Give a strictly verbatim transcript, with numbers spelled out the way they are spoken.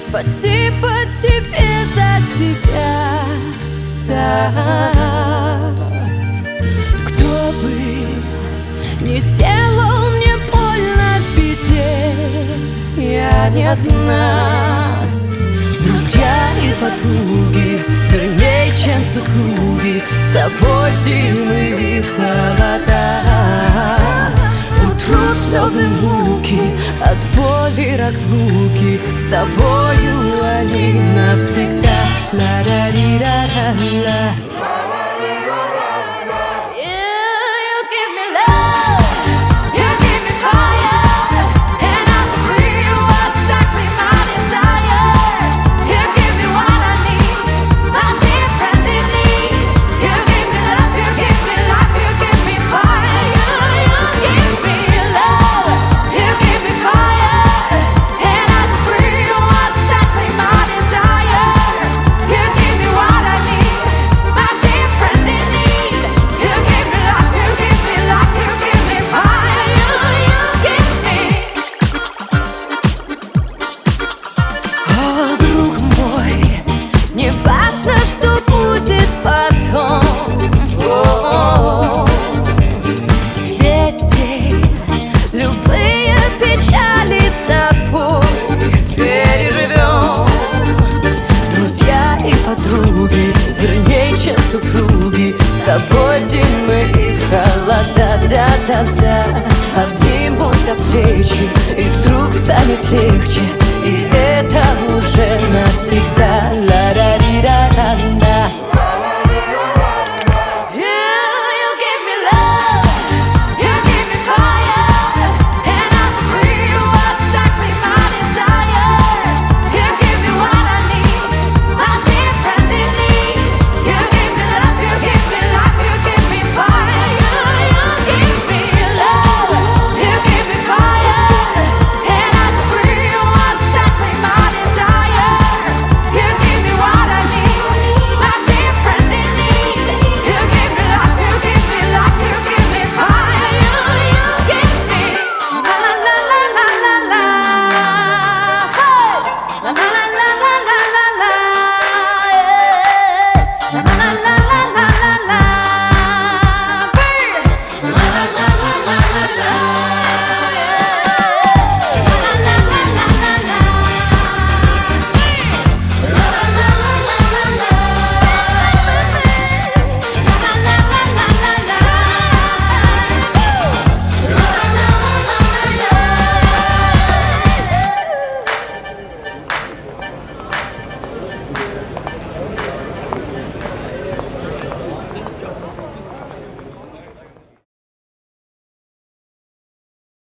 Спасибо тебе за тебя, да. Кто бы не делал мне больно в беде, я не одна. Друзья и подруги, вернее, чем супруги, с тобой в зимы и в холода. Утру слезы муки от боли разлуки, с тобою они навсегда. Ла-ра-ри-ра-ра-ла. Важно, что будет потом. О-о-о. Вместе любые печали с тобой переживем. Друзья и подруги, вернее, чем супруги, с тобой в зимы и в холода. Да-да-да. Обнимут за плечи, и вдруг станет легче, и это уже навсегда.